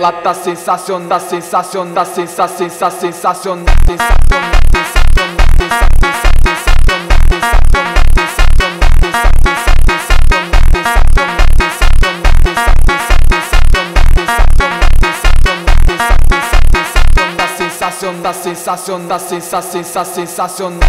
Ela tá sensacional, sensacional, sensacional, sensacional, sensacional, sensacional, sensacional, sensacional.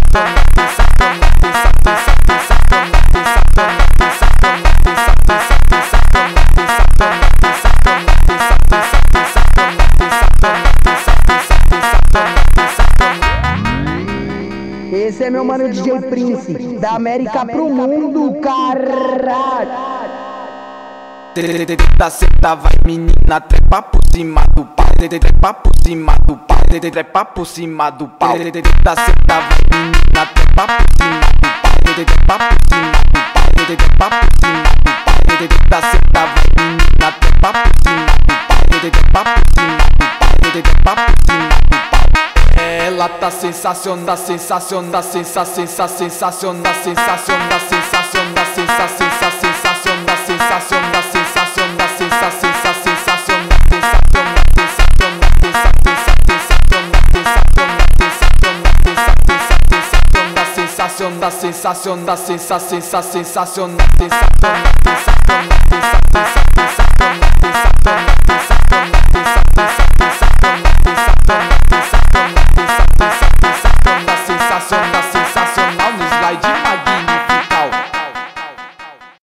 Esse é meu mano DJ Prince, da América pro mundo, caralho. Senta, vai menina, trepa por cima do pau, trepa por cima do pau, trepa por cima do pau. Senta, vai menina, trepa por cima do pau, trepa por cima do pau, trepa por cima do pau. Senta, vai menina, trepa por cima do pau, trepa por cima do pau, trepa por cima do pau. Ela tá sensacional, sensacional, sensacional, sensacional, sensacional, sensacional, sensacional, sensacional, sensacional, sensacional, sensacional, sensacional, sensacional, sensacional.